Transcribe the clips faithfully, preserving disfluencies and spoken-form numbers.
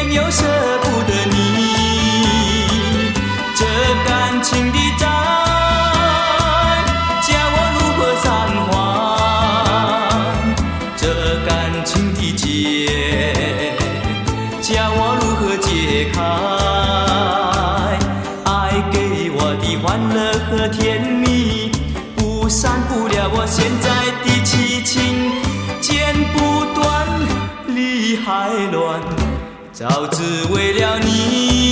偏又舍不得你，这感情的债叫我如何偿还？这感情的结叫我如何解开？爱给我的欢乐和甜蜜，不散不了我现在的凄情，剪不断理还乱，早知为了你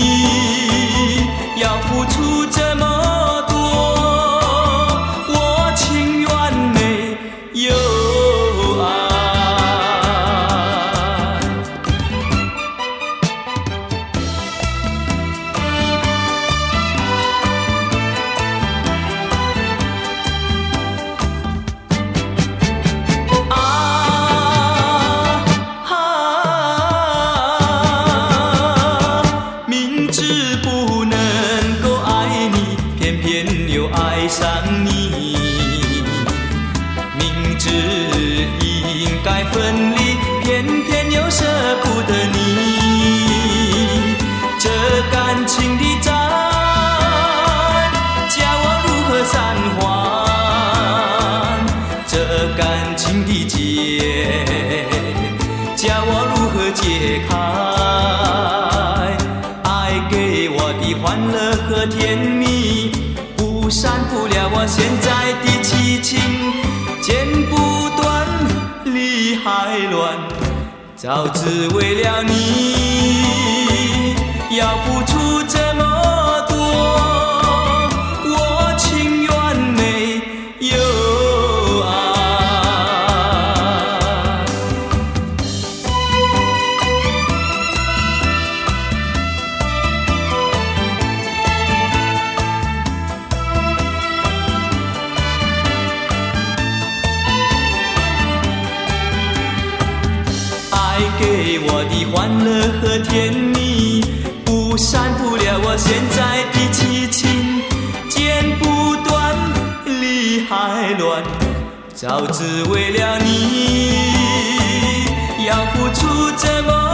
要付出这么多，我情愿没有爱。爱上你，明知应该分离，偏偏又舍不得你，这感情的债叫我如何偿还？这感情的结叫我如何解开？爱给我的欢乐和甜蜜，不散不了我现在的凄情，剪不断理还乱，早知为了你要付出这么多，我情愿没有爱。给我的欢乐和甜蜜，不散不了我现在的凄情，剪不断理还乱，早知为了你要付出这么